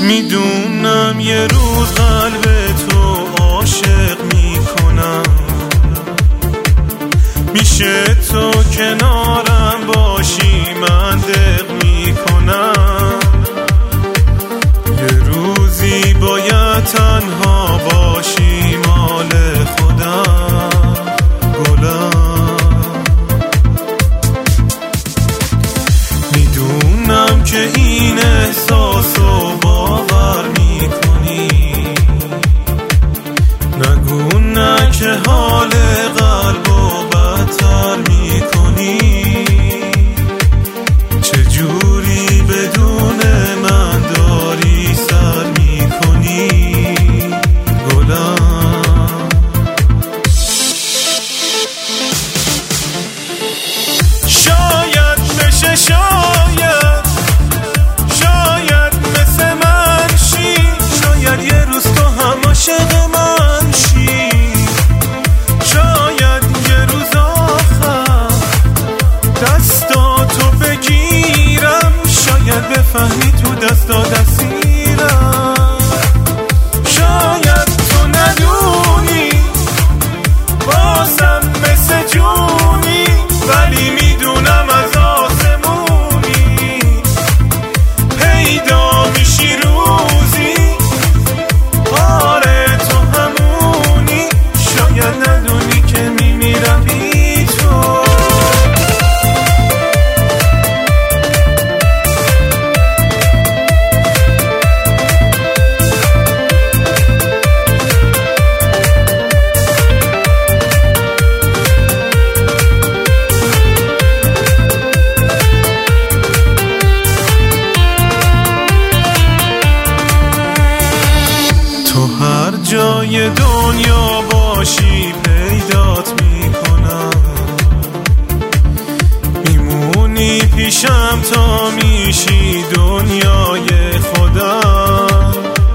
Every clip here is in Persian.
میدونم یه روز قلب تو عاشق میکنم، میشه تو کنارم باشی من دق میکنم. یه روزی باید تنها باشی مال خودم گلم. میدونم که این احساسو باور میکنی، نگو نه که حال قلبو بدتر میکنی. چجوری بدون من داری سر میکنی گلم. شاید بشه شاید مثل من شی، شاید یه روز تو هم عاشق من شی. شاید یه روز آخر دستاتو بگیرم، شاید بفهمی تو دستا دستیرم. شاید تو ندونی بازم مثل جونی، ولی میدونم از آسمونی پیدا میشی روزی. آره تو همونی، شاید ندونی که میمیرم بی تو. تو هر جای دنیا باشی پیدات میکنم، میمونی پیشم تا میشی دنیای خودم.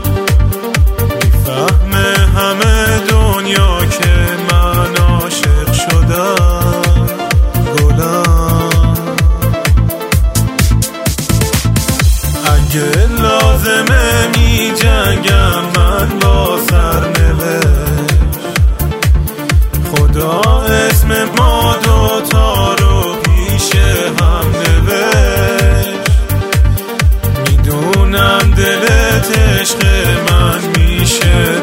میفهمه همه دنیا که من عاشق شدم گلم. اگه لازمه می جنگم من با سرنوشت، خدا اسم ما دوتا رو پیش هم نوشت. میدونم دلت عشق من میشه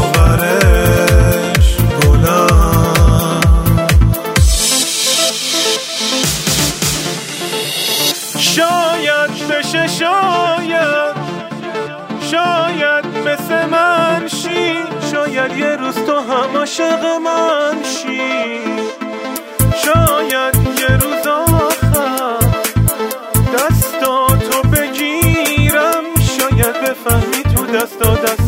باورش گلم. شاید بشه شاید مثل من شی، شاید یه روز تو هم عاشق من شی. شاید یه روز آخر دستاتو بگیرم، شاید بفهمی تو دستا دست